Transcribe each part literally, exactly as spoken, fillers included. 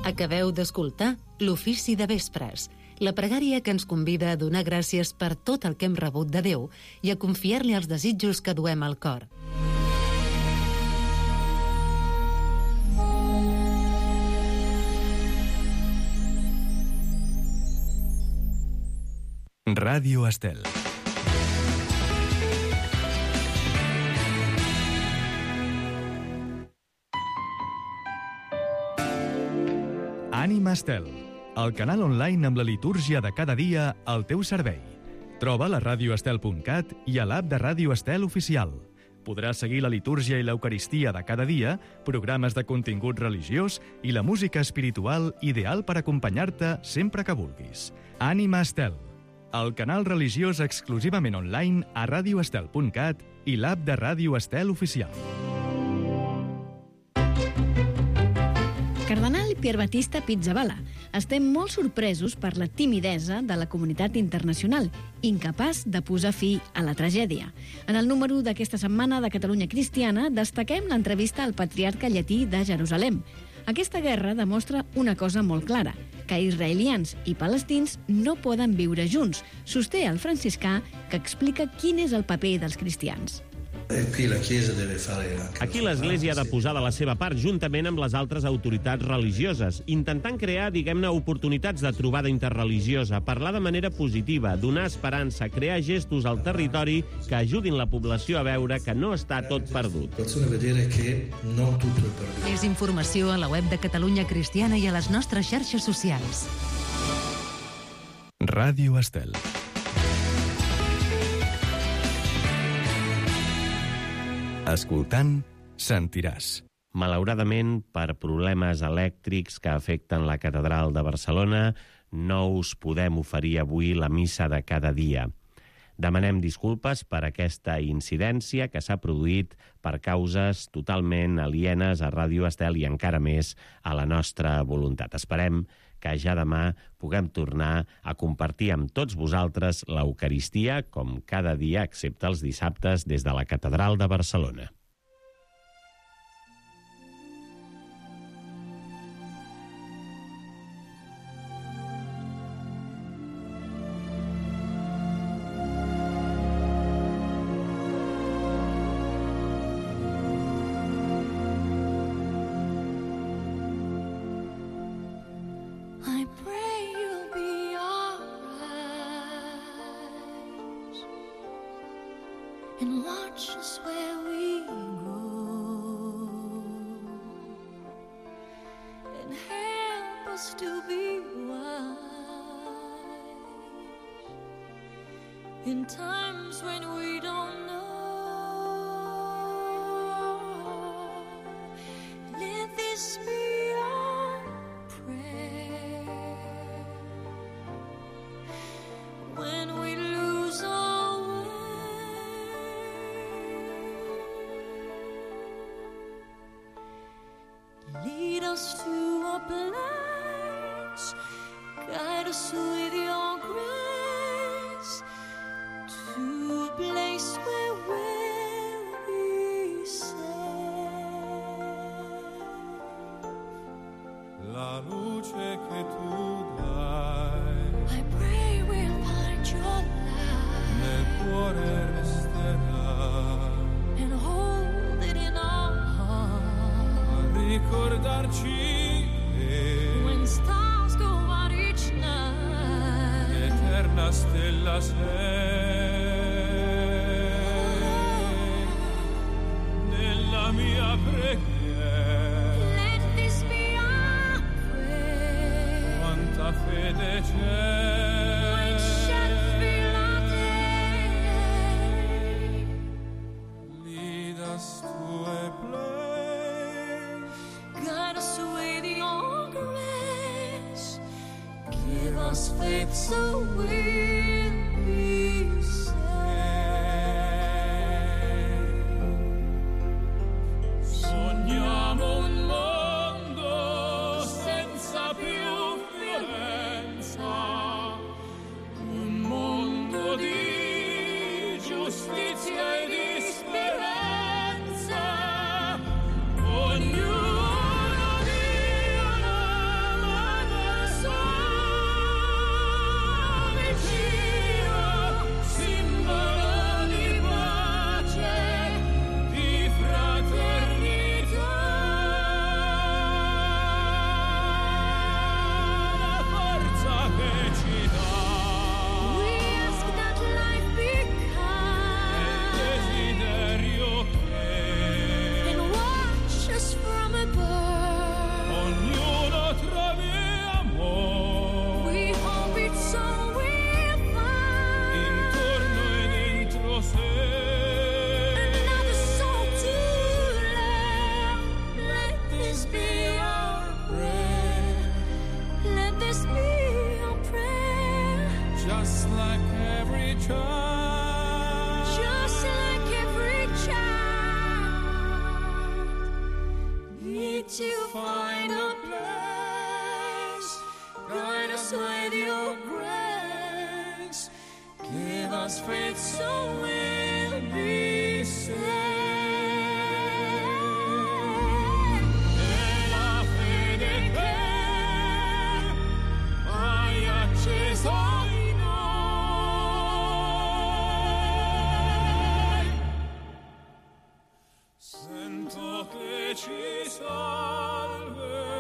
Acabeu d'escoltar l'Ofici de Vespres, la pregària que ens convida a donar gràcies per tot el que hem rebut de Déu i a confiar-li els desitjos que duem al cor. Ràdio Estel. Ànima Estel, el canal online amb la litúrgia de cada dia al teu servei. Troba la ràdio estel punt cat i a l'app de Ràdio Estel oficial. Podràs seguir la litúrgia i l'eucaristia de cada dia, programes de contingut religiós i la música espiritual ideal per acompanyar-te sempre que vulguis. Ànima Estel, el canal religiós exclusivament online a ràdio estel punt cat i l'app de Ràdio Estel oficial. Cardenal Pier Battista Pizzaballa, estem molt sorpresos per la timidesa de la comunitat internacional, incapaç de posar fi a la tragèdia. En el número d'aquesta setmana de Catalunya Cristiana destaquem l'entrevista al patriarca llatí de Jerusalem. Aquesta guerra demostra una cosa molt clara, que israelians i palestins no poden viure junts, sosté el franciscà, que explica quin és el paper dels cristians. Aquí l'Església ha de posar de la seva part juntament amb les altres autoritats religioses, intentant crear, diguem-ne, oportunitats de trobada interreligiosa, parlar de manera positiva, donar esperança, crear gestos al territori que ajudin la població a veure que no està tot perdut. Més informació a la web de Catalunya Cristiana i a les nostres xarxes socials. Ràdio Estel. Escoltant, sentiràs. Malauradament, per problemes elèctrics que afecten la Catedral de Barcelona, no us podem oferir avui la missa de cada dia. Demanem disculpes per aquesta incidència que s'ha produït per causes totalment alienes a Ràdio Estel i encara més a la nostra voluntat. Esperem que ja demà puguem tornar a compartir amb tots vosaltres l'Eucaristia, com cada dia, excepte els dissabtes, des de la Catedral de Barcelona. And watch us where we go, and help us to be wise in times when we don't know. Let this be our prayer when we lose our lead us to a place, guide us with your grace, to a place where we'll be safe. La luce che tu dai, I pray we'll find your light, nel cuore resterà, and hold it in our heart. Ricordarci che when stars go out each night, eterna stella sei nella mia preghiera. let this be our prayer. Quanta fede c'è, We shall feel our day. lead us to a place, Guide us with your grace. Give us faith so we'll be saved. sogniamo un mondo senza più violenza, un mondo di giustizia e di speranza. Ognuno di una to find a place. Guide us with your grace. Give us faith so we'll be saved. E la fede che hai acceso in noi, sento che ci salverà.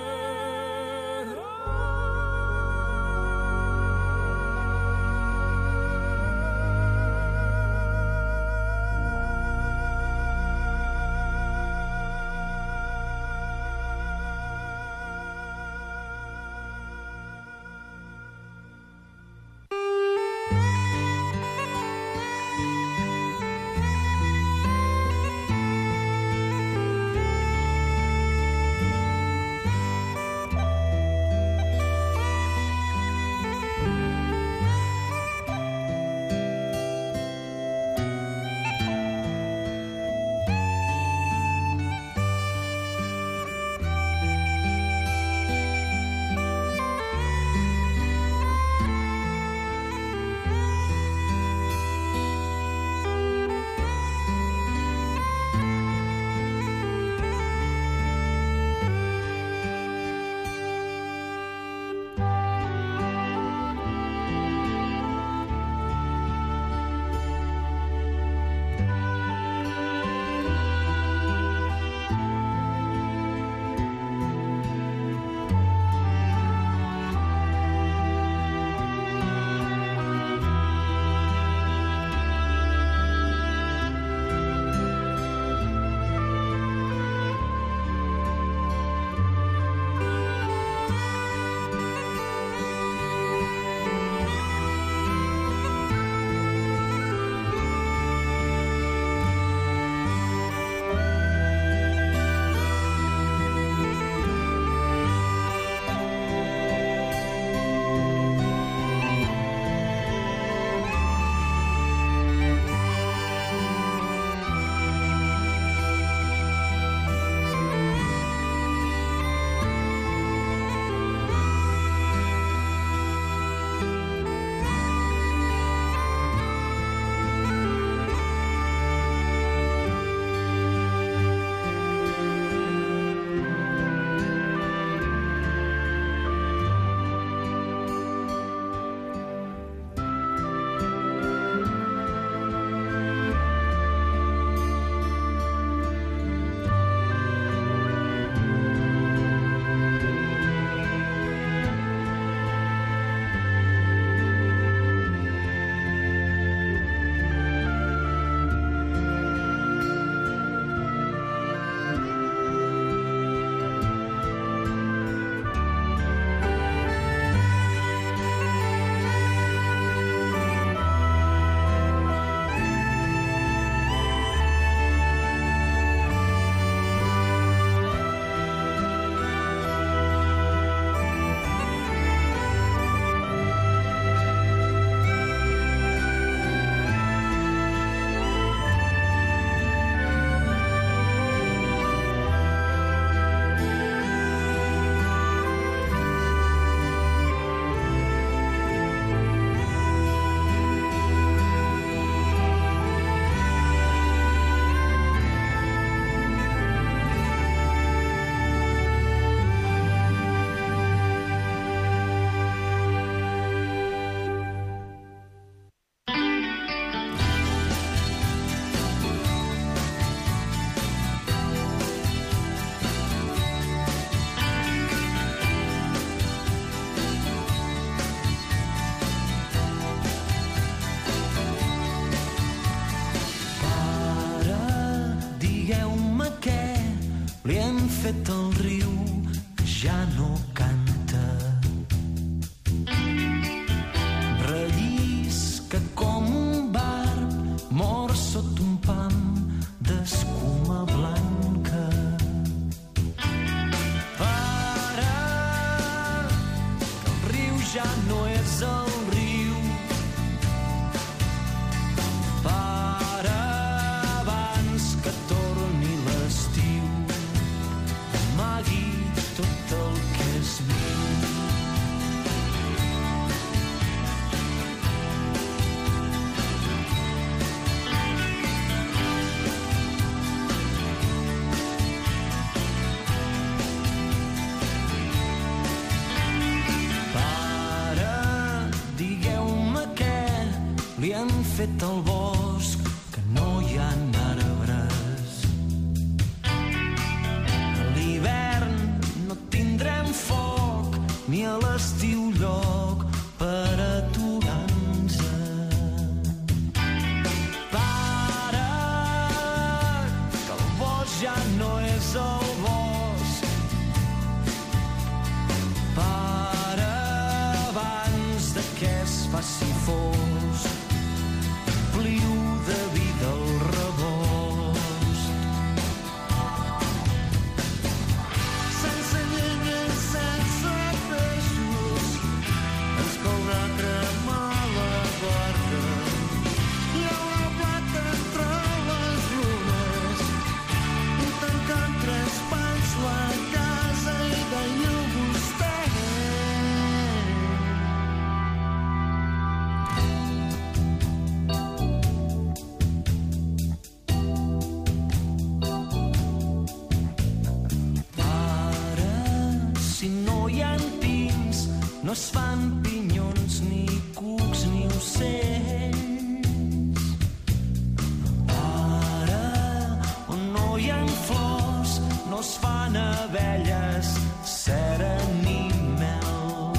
fet el riu que ja no canta. Rellisca com un barb mort sota un pam d'escuma blanca. Para, que el riu ja no és el riu. Para, abans que torni l'estiu. Amagui han fet el bosc que no hi ha arbres. A l'hivern no tindrem foc ni a l'estiu lloc per aturar-nos. Para, que el bosc ja no és el bosc. Para abans de que es faci fosc. Pliu de vida al rebost. Sense llenya, sense peixos, ens caldrà cremar la barca. Hi ha una plata entre les runes, tancant tres pans la casa i deia vostè. No es fan pinyons, ni cucs, ni ocells. Ara, on no hi ha flors, no es fan abelles, cera ni mel.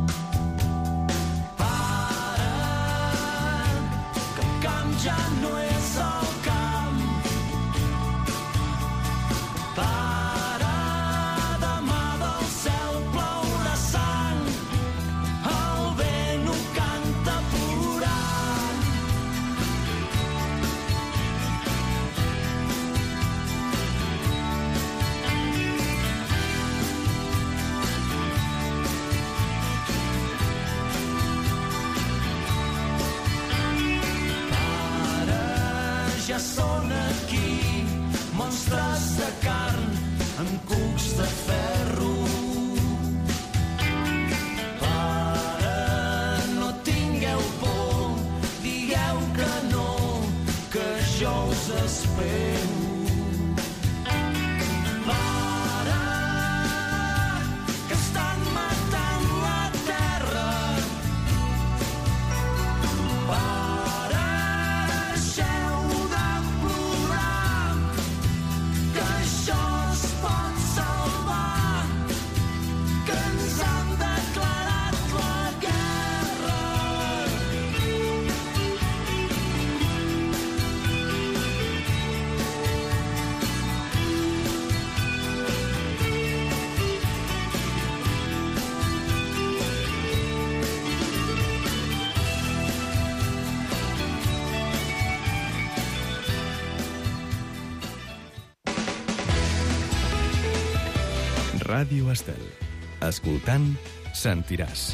Para, que el camp ja no és el camp. Para, demà del cel plourà sang. Ja són aquí monstres de carn amb cucs de ferro. Para, no tingueu por, digueu que no, que jo us espero. Para, que estan matant la terra. Para, Ràdio Estel. Escoltant, sentiràs.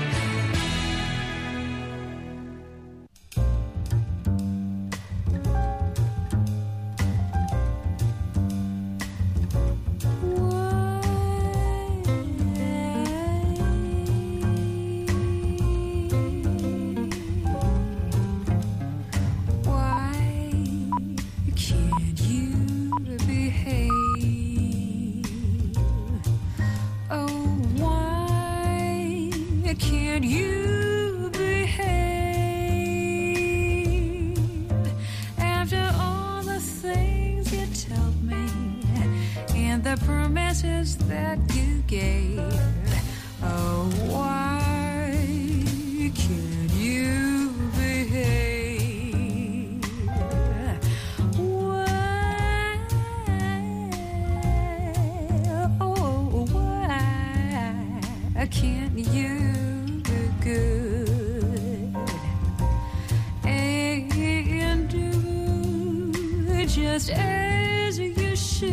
Just as you should.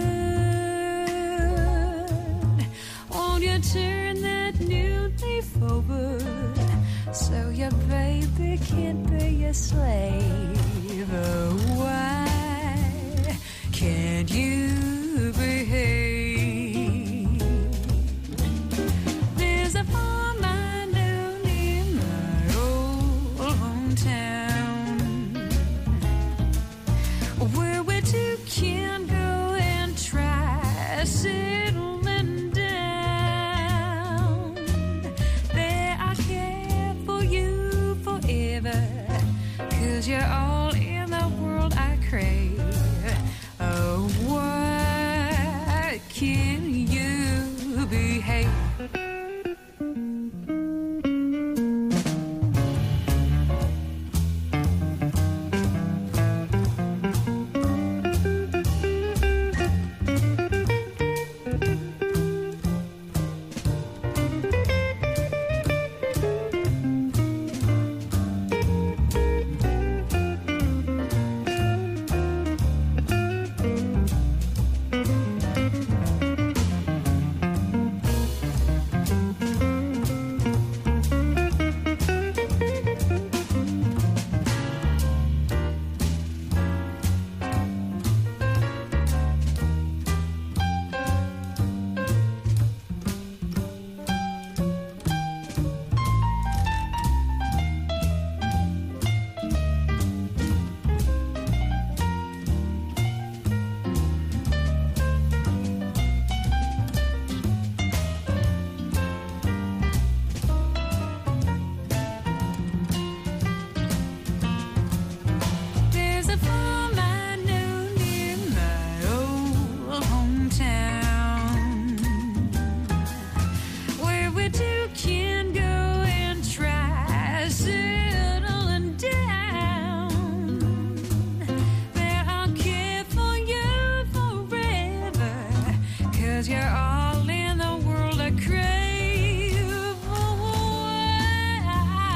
Won't you turn that new leaf over so your baby can't be a slave? Oh, why can't you behave? There's a farm I know near my old hometown where we two can go and try settling down. There I care for you forever, 'cause you're all in the world I crave. Oh,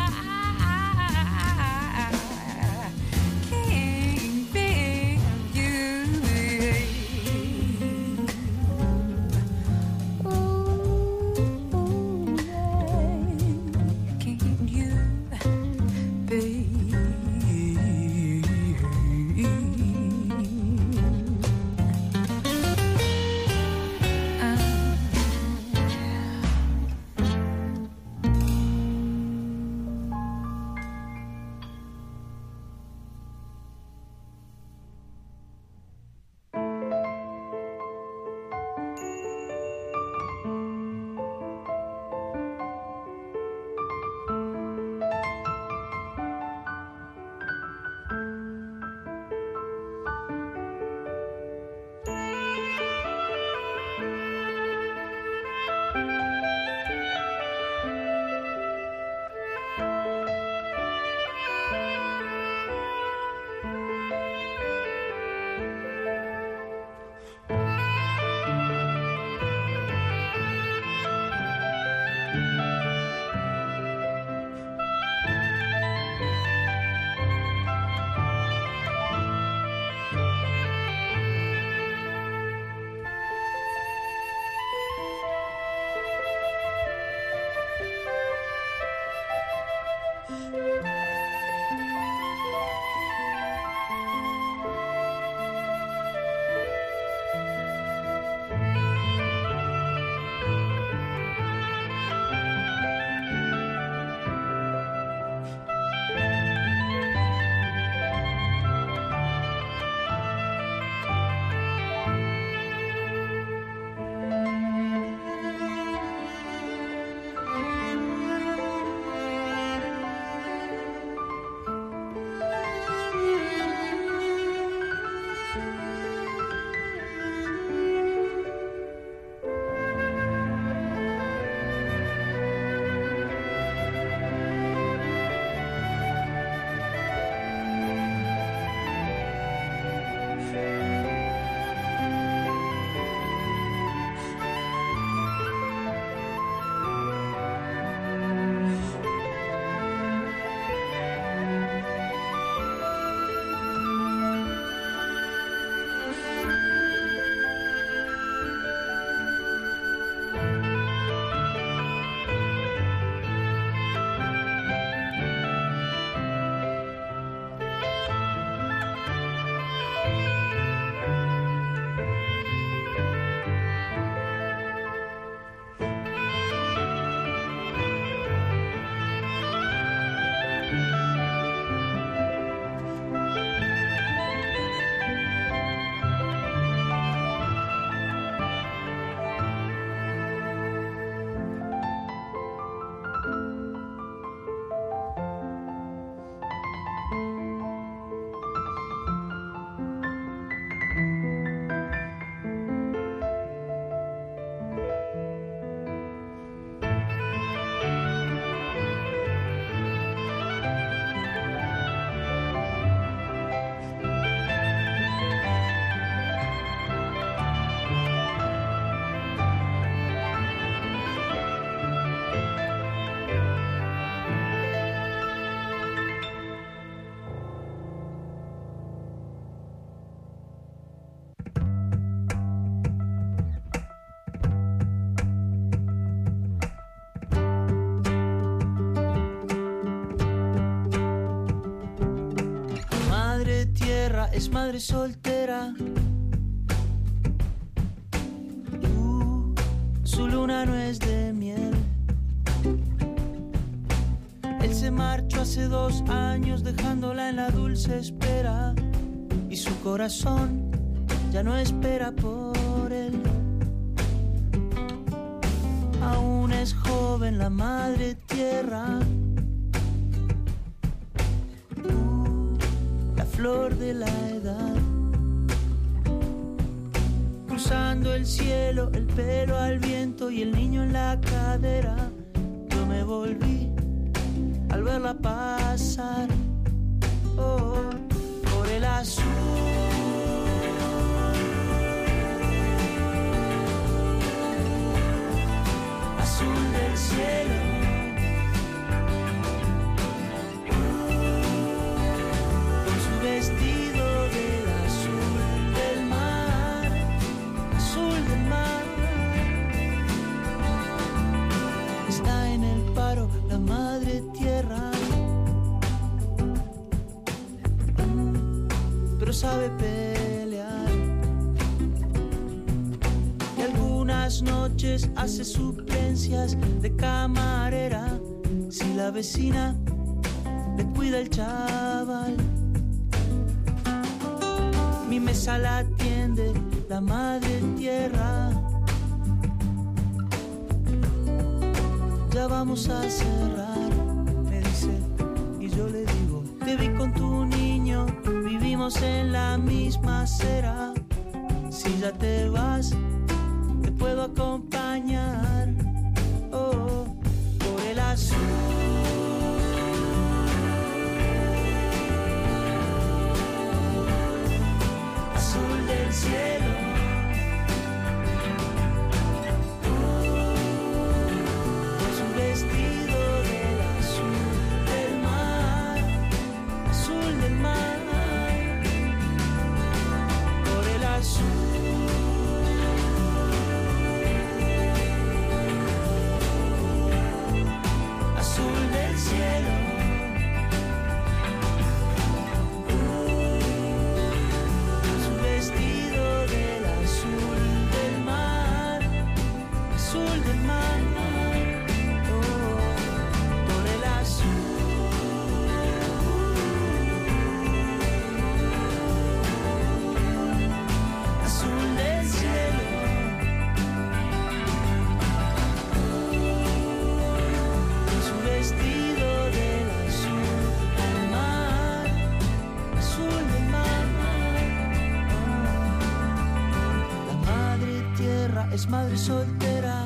I can't be you. Oh, can't you be? Es madre soltera. Uh, su luna no es de miel. Él se marchó hace dos años dejándola en la dulce espera. Y su corazón ya no espera por él. Aún es joven la madre tierra. Flor de la edad, cruzando el cielo, el pelo al viento y el niño en la cadera. Yo me volví al verla pasar, oh, por el azul sabe pelear. Y algunas noches hace suplencias de camarera. Si la vecina le cuida el chaval, mi mesa la atiende la madre tierra. Ya vamos a cerrar, me dice, y yo le digo, te vi con tu niño, vivimos en la misma acera. Si ya te vas, te puedo acompañar, oh, por el azul. Azul del cielo. Es madre soltera.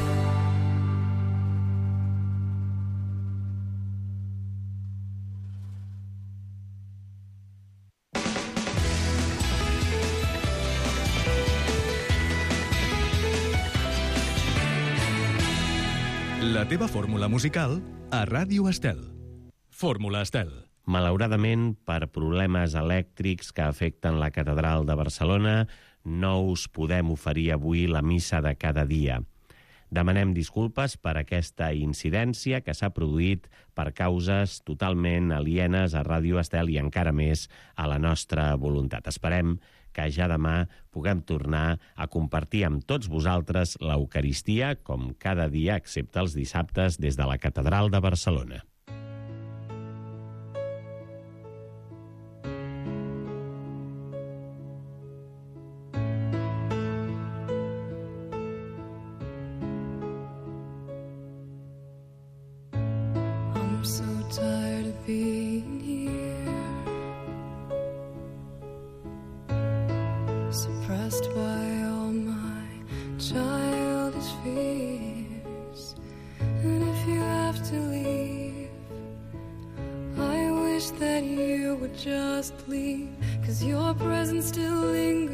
La teva fórmula musical a Ràdio Estel. Fórmula Estel. Malauradament, per problemes elèctrics que afecten la catedral de Barcelona, no us podem oferir avui la missa de cada dia. Demanem disculpes per aquesta incidència que s'ha produït per causes totalment alienes a Ràdio Estel i encara més a la nostra voluntat. Esperem que ja demà puguem tornar a compartir amb tots vosaltres l'Eucaristia, com cada dia, excepte els dissabtes, des de la catedral de Barcelona. Suppressed by all my childish fears. And if you have to leave, I wish that you would just leave, 'cause your presence still lingers.